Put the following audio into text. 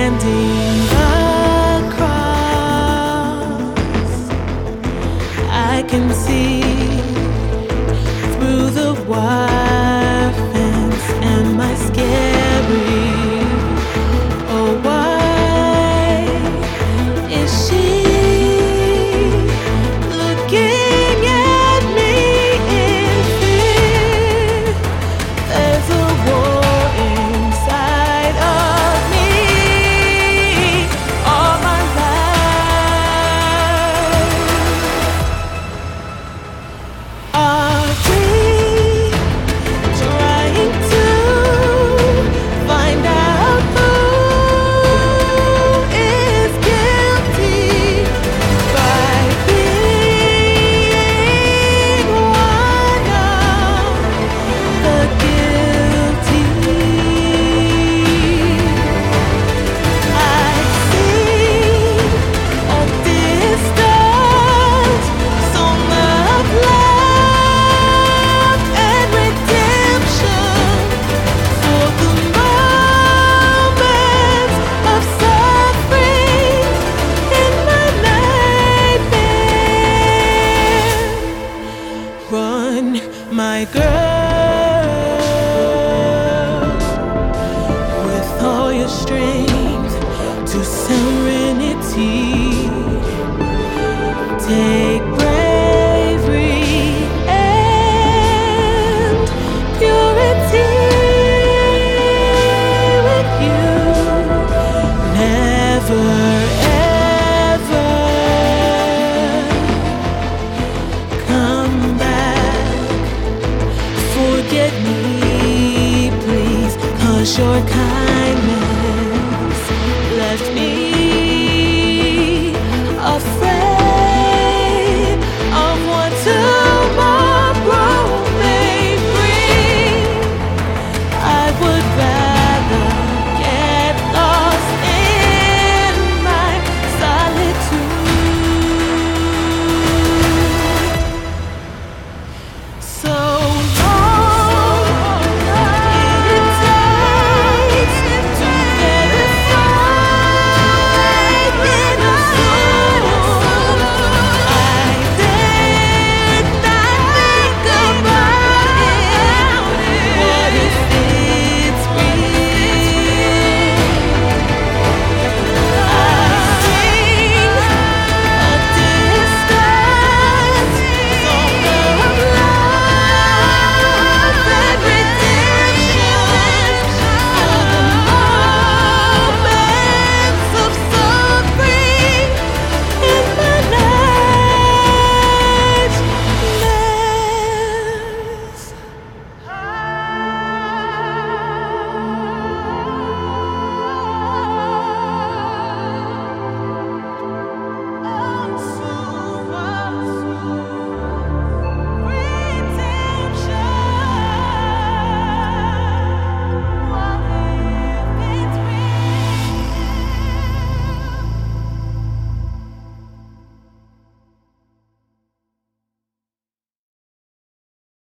standing across, I can see through the wire fence. Am I scary? Oh, why is she looking at me in fear? There's a war inside of me all my life. Are we trying to find out who is guilty by being one of the guilty? I see a distance, so much love and redemption for the moments of suffering in my nightmare. Run, my girl.